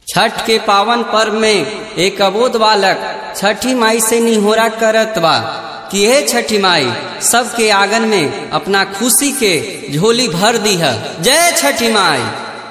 छठ के पावन पर्व में एक अबोध बालक छठी माई से निहोरा करत बा कि हे छठी माई सबके आंगन में अपना खुशी के झोली भर दी है। जय छठी माई।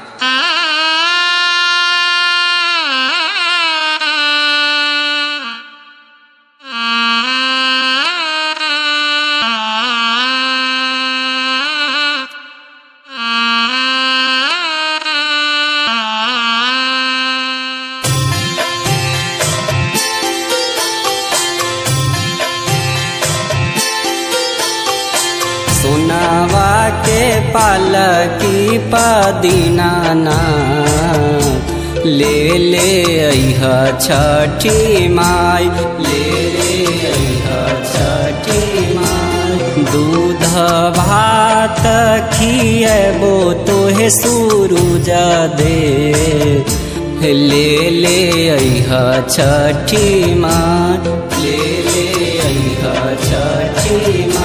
सोनावा के पालकी पदीनाना ले ले अइहा छठी माई, ले अइहा छठी माई। दूध भात खिएबो तोहे सूरुज दे, ले अइहा छठी माई, ले अइहा छठी माई।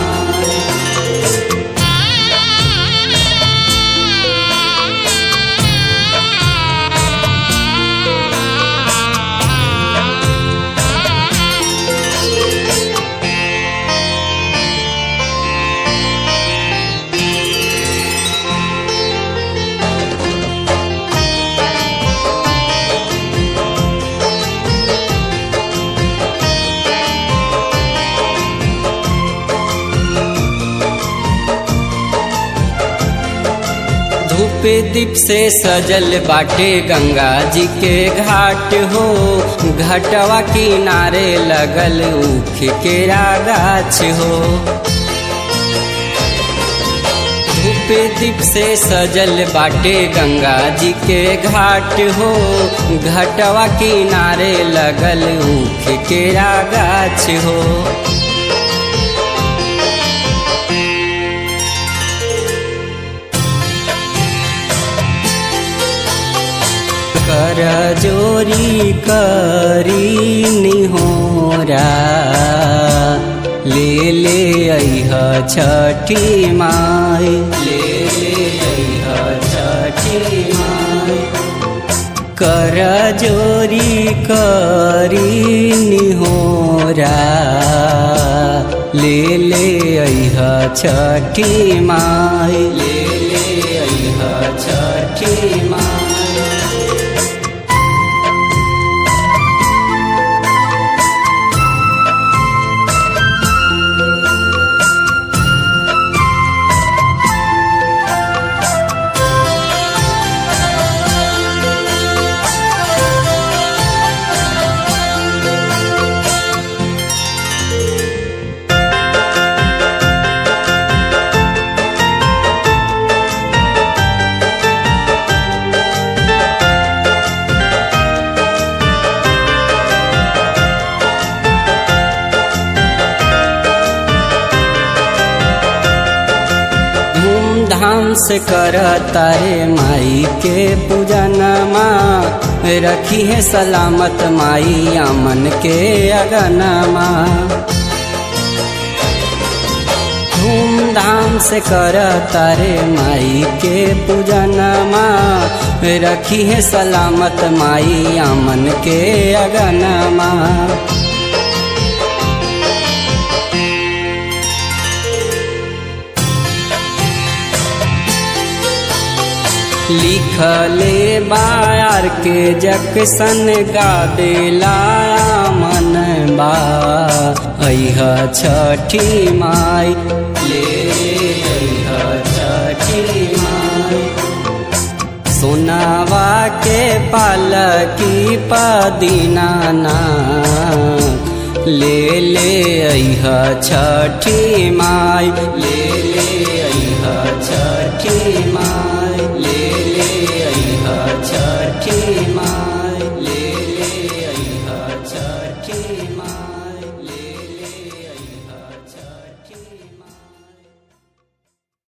धूप दीप से सजल बाटे गंगा जी के घाट हो, घाटवा किनारे लगल ऊख केरा गाछ हो। धूप दीप से सजल बाटे गंगा जी के घाट हो, घाटवा किनारे लगल ऊख केरा गाछ हो। कर जोरी करी निहोरा, ले अइहा छठी माई, ले अइहा छठी माई। कर जोरी करी निहोरा, ले अइहा छठी माई, ले अइहा छठी माई। धाम से कर तारे माई के पूजनमा, रखी है सलामत माई अमन के अगनमा। धूमधाम से कर तारे माई के पूजनमा, रखी है सलामत माई अमन के अगनमा। लिखले बायार के जक्सन गादेला मन बा, अइहा छठी माई, ले अइहा छठी माई। सोनावा के पालकी पदीनाना, ले अइहा छठी माई, ले